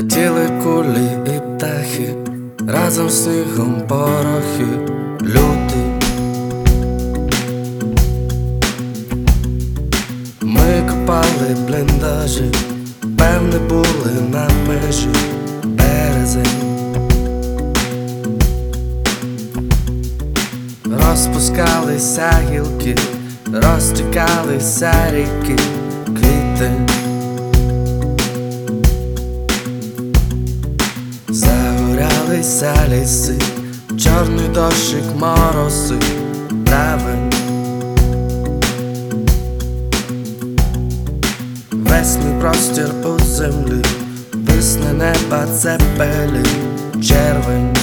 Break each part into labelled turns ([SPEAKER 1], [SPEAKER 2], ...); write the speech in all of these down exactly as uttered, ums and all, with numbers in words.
[SPEAKER 1] Летіли кулі і птахи, разом з снігом порохи, лютий. Ми копали бліндажі, певне були на межі, березень. Розпускалися гілки, розтікалися ріки, квітень. Загорялися ліси, чорний дощик, морози, травень. Весний простір у землі, висне неба, цепелі, червень.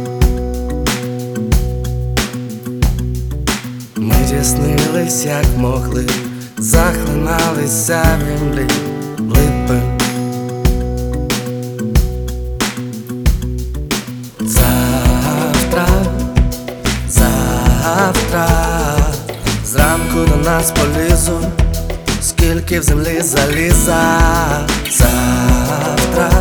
[SPEAKER 1] Ми тіснились, як могли, захлиналися в імлі, липень. Завтра, завтра, зранку до нас полізуть, скільки в землі заліза. Завтра,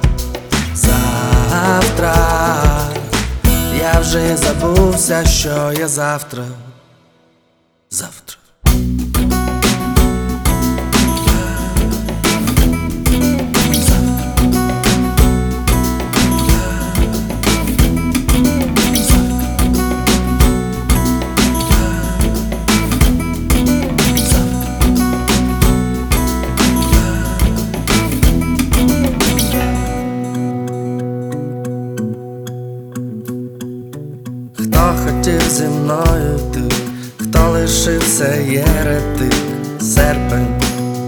[SPEAKER 1] завтра, я вже й забувся, що є завтра. Завтра. Хто хотів зі мною йти, хто лишився єретик, серпень.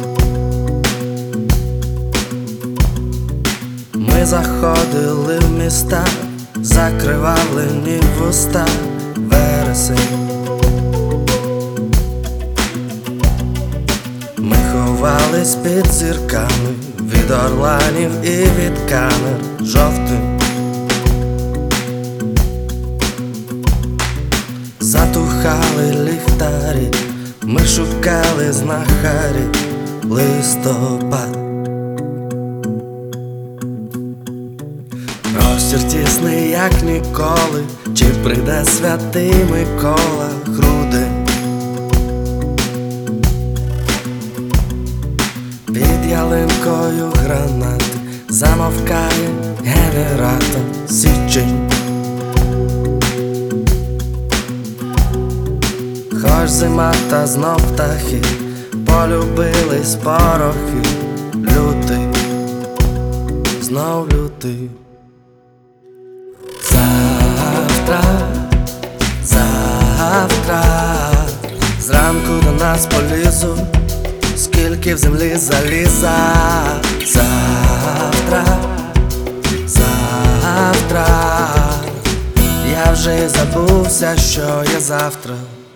[SPEAKER 1] Ми заходили в міста, закривавлені вуста, вересень. Ми ховались під зірками, від орланів і від камер, жовтень. Затухали ліхтарі, ми шукали знахарі, листопад. Простір тісний, як ніколи, чи прийде святий Микола, грудень. Під ялинкою гранати, замовкає генератор, січень. Хоч зима та знов птахи, полюбились порохи, лютий, знов лютий. Завтра, завтра, зранку до нас полізуть, скільки в землі заліза. Завтра, завтра, я вже й забувся, що є завтра.